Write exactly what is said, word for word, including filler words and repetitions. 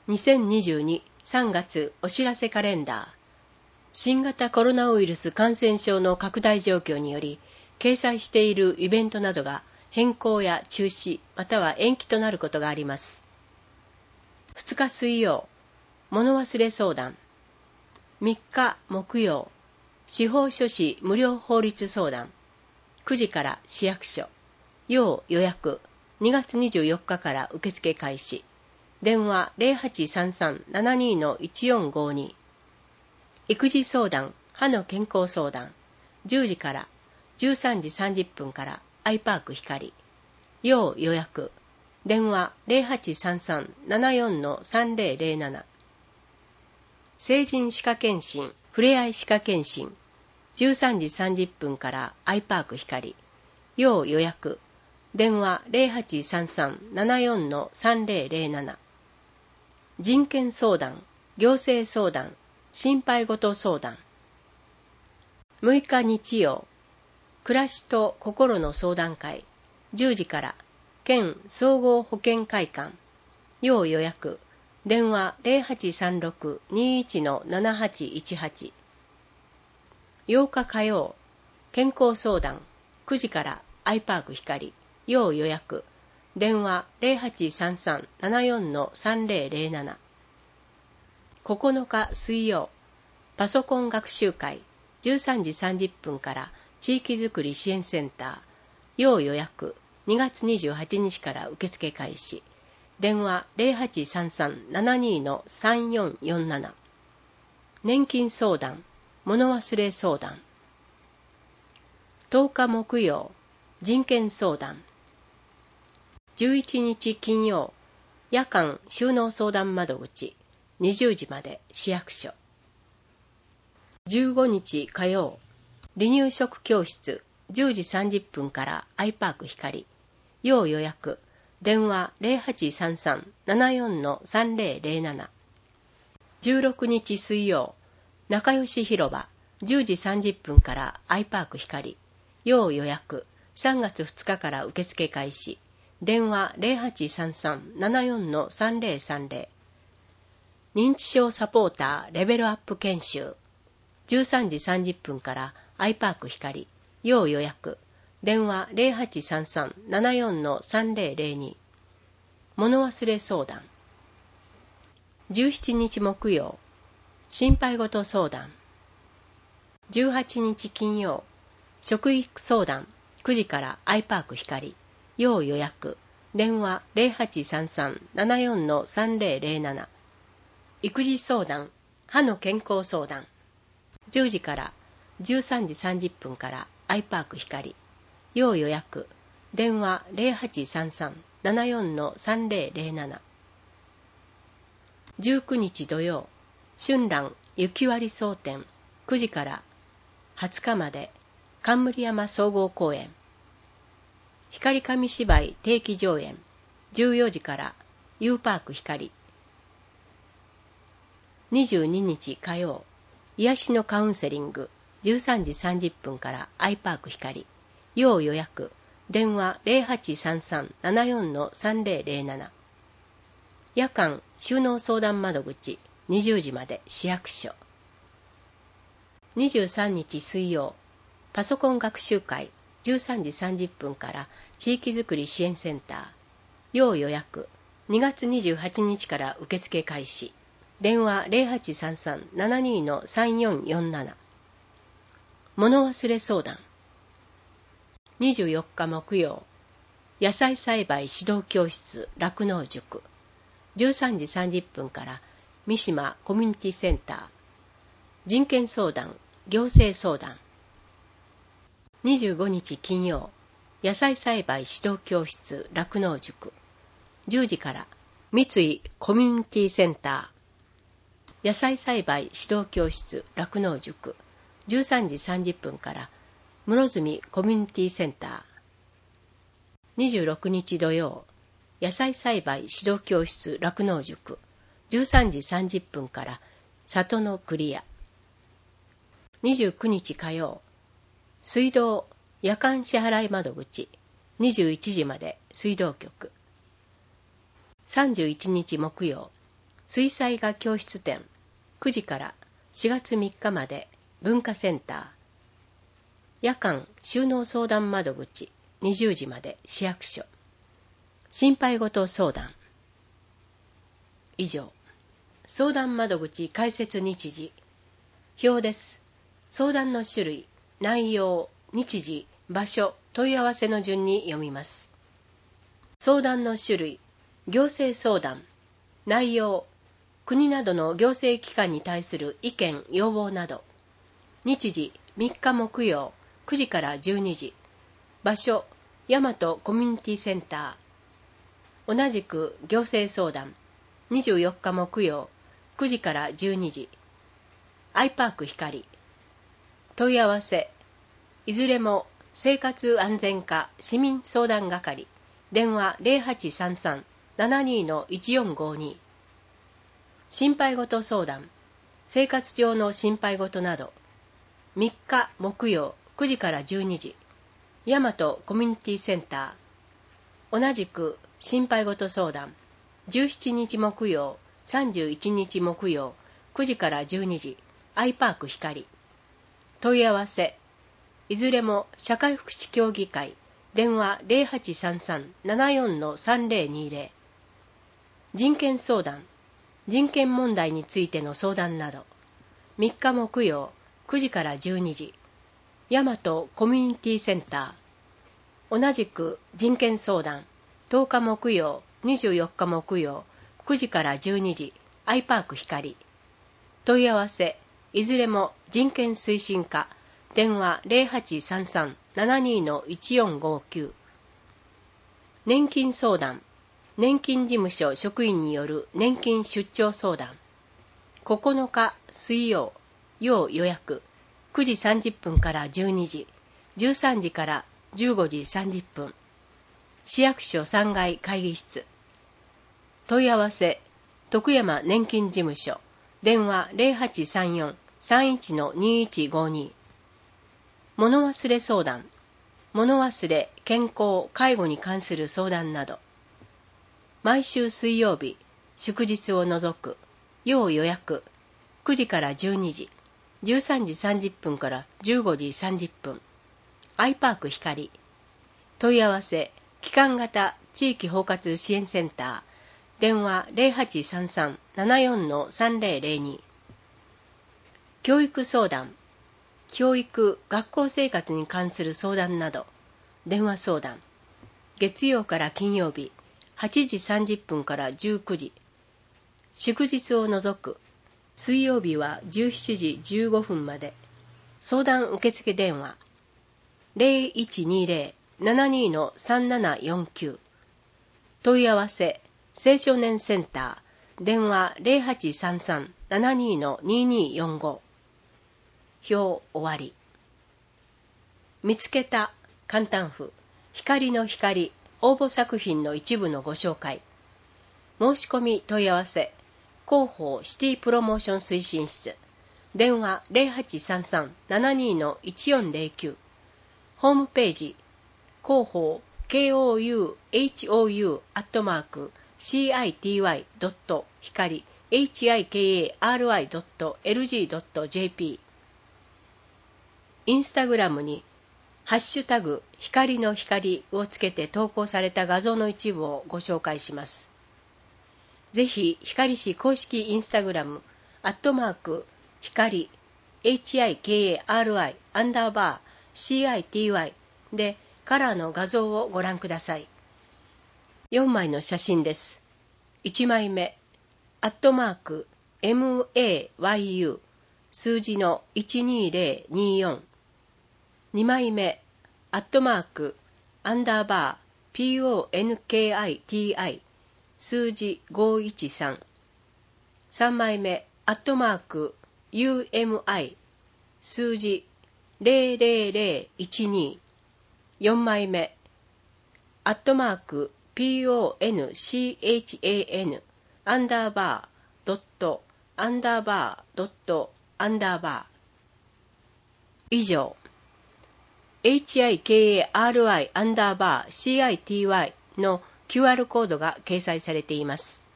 にせんにじゅうに さんがつお知らせカレンダー。新型コロナウイルス感染症の拡大状況により、掲載しているイベントなどが変更や中止または延期となることがあります。ふつか水曜、物忘れ相談。みっか木曜、司法書士無料法律相談。くじから市役所。要予約。にがつにじゅうよっかから受付開始。電話 ゼロはちさんさん ななにのいちよんごに。育児相談、歯の健康相談。じゅうじからじゅうさんじさんじゅっぷんからアイパーク光。要予約。電話 ゼロはちさんさん ななよんのさんぜろぜろなな。成人歯科検診、ふれあい歯科検診。じゅうさんじさんじゅっぷんからアイパーク光。要予約。電話 ゼロはちさんさん ななよんのさんぜろぜろなな。人権相談、行政相談、心配事相談。むいか日曜、暮らしと心の相談会。じゅうじから県総合保健会館。要予約。電話 ゼロはちさんろく にいちのななはちいちはち。ようか火曜、健康相談。くじからアイパーク光。要予約。電話 ゼロはちさんさん ななよんのさんぜろぜろなな。ここのか水曜、パソコン学習会。じゅうさんじさんじゅっぷんから地域づくり支援センター。要予約。にがつにじゅうはちにちから受付開始。電話 ゼロはちさんさん ななにのさんよんよんなな。年金相談、物忘れ相談。とおか木曜、人権相談。じゅういちにち金曜、夜間収納相談窓口。にじゅうじまで市役所。じゅうごにち火曜、離乳食教室。じゅうじさんじゅっぷんからアイパーク光。要予約。電話 ゼロはちさんさん ななよんのさんぜろぜろなな。じゅうろくにち水曜、仲良し広場。じゅうじさんじゅっぷんからアイパーク光。要予約。さんがつふつかから受付開始。電話 ゼロはちさんさん ななよんのさんぜろさんぜろ。認知症サポーターレベルアップ研修。じゅうさんじさんじゅっぷんからアイパーク光。要予約。電話 ゼロはちさんさん ななよんのさんぜろぜろに。物忘れ相談。じゅうしちにち木曜、心配事相談。じゅうはちにち金曜、食育相談。くじからアイパーク光。要予約。電話 ゼロはちさんさん ななよんのさんぜろぜろなな。育児相談、歯の健康相談。じゅうじからじゅうさんじさんじゅっぷんからアイパーク光。要予約。電話 ゼロはちさんさん ななよんのさんぜろぜろなな。じゅうくにち土曜、春蘭雪割争点。くじからはつかまで冠山総合公園。光紙芝居定期上演。じゅうよじから U パーク光。にじゅうににち火曜、癒しのカウンセリング。じゅうさんじさんじゅっぷんからアイパーク光。要予約。電話 ゼロはちさんさん ななよんのさんぜろぜろなな。夜間収納相談窓口。にじゅうじまで市役所。にじゅうさんにち水曜、パソコン学習会。じゅうさんじさんじゅっぷんから地域づくり支援センター。要予約。にがつにじゅうはちにちから受付開始。電話 ゼロはちさんさん ななにのさんよんよんなな。物忘れ相談。にじゅうよっか木曜、野菜栽培指導教室酪農塾。じゅうさんじさんじゅっぷんから三島コミュニティセンター。人権相談、行政相談。にじゅうごにち金曜、野菜栽培指導教室酪農塾。じゅうじから三井コミュニティセンター。野菜栽培指導教室酪農塾。じゅうさんじさんじゅっぷんから室積コミュニティセンター。にじゅうろくにち土曜、野菜栽培指導教室酪農塾。じゅうさんじさんじゅっぷんから里のクリア。にじゅうくにち火曜、水道夜間支払い窓口。にじゅういちじまで水道局。さんじゅういちにち木曜、 水彩画教室展くじからしがつみっかまで文化センター。夜間収納相談窓口にじゅうじまで市役所。心配事相談。以上。相談窓口開設日時。表です。相談の種類、内容、日時、場所、問い合わせの順に読みます。相談の種類、行政相談。内容、国などの行政機関に対する意見・要望など。日時、みっか木曜、くじからじゅうにじ。場所、大和コミュニティセンター。同じく行政相談、にじゅうよっか木曜、くじからじゅうにじ。アイパーク光。問い合わせ、いずれも生活安全課市民相談係。電話 ゼロはちさんさん ななに いちよんごに。心配事相談、生活上の心配事など。みっか木曜くじからじゅうにじ。大和コミュニティセンター。同じく心配事相談、じゅうしちにち木曜、さんじゅういちにち木曜、くじからじゅうにじ。アイパーク光。問い合わせ、いずれも社会福祉協議会。電話 ゼロはちさんさん ななよん さんぜろにぜろ。人権相談、人権問題についての相談など。みっか木曜くじからじゅうにじ。大和コミュニティセンター。同じく人権相談、とおか木曜、にじゅうよっか木曜、くじからじゅうにじ。アイパーク光。問い合わせ、いずれも人権推進課。電話 ゼロはちさんさん ななに いちよんごきゅう。年金相談、年金事務所職員による年金出張相談。ここのか水曜、要予約、くじさんじゅっぷんからじゅうにじ、じゅうさんじからじゅうごじさんじゅっぷん。市役所さんがい会議室。問い合わせ、徳山年金事務所。電話 ゼロはちさんよん さんいち にいちごに。物忘れ相談、物忘れ、健康、介護に関する相談など。毎週水曜日、祝日を除く、要予約、くじからじゅうにじ、じゅうさんじさんじゅっぷんからじゅうごじさんじゅっぷん。アイパーク光。問い合わせ、期間型地域包括支援センター。電話 ゼロはちさんさん ななよん さんぜろぜろに。教育相談、教育・学校生活に関する相談など。電話相談、月曜から金曜日、はちじさんじゅっぷんからじゅうくじ。祝日を除く、水曜日はじゅうしちじじゅうごふんまで。相談受付電話、ゼロいちにゼロ ななに さんななよんきゅう。問い合わせ、青少年センター。電話 ゼロはちさんさん ななに にによんご。表終わり。見つけた簡単譜、光の光応募作品の一部のご紹介。申し込み問い合わせ、広報シティプロモーション推進室。電話 ゼロはちさんさん ななに いちよんゼロきゅう。ホームページ、広報 ケーオーユーエイチオーユー アットマーク シーアイティーワイ ドット 光 エイチアイケーエーアールアイ ドット エルジー ドット ジェーピー。インスタグラムにハッシュタグ光の光をつけて投稿された画像の一部をご紹介します。ぜひ光市公式インスタグラムアットマーク光 エイチアイケーエーアールアイ アンダーバー シーアイティーワイ でカラーの画像をご覧ください。よんまいの写真です。いちまいめ、アットマーク エムエーワイユー 数字のいちにゼロによん。にまいめ、アットマークアンダーバー ピーオーエヌケーアイティーアイ 数字ごいちさん。さんまいめ、アットマーク ユーエムアイ 数字ゼロゼロゼロいちに。よんまいめ、アットマーク ピーオーエヌシーエイチエーエヌ アンダーバードットアンダーバードットアンダーバー。以上、エイチアイケーエーアールアイ アンダーバー シーアイティーワイ の キューアール コードが掲載されています。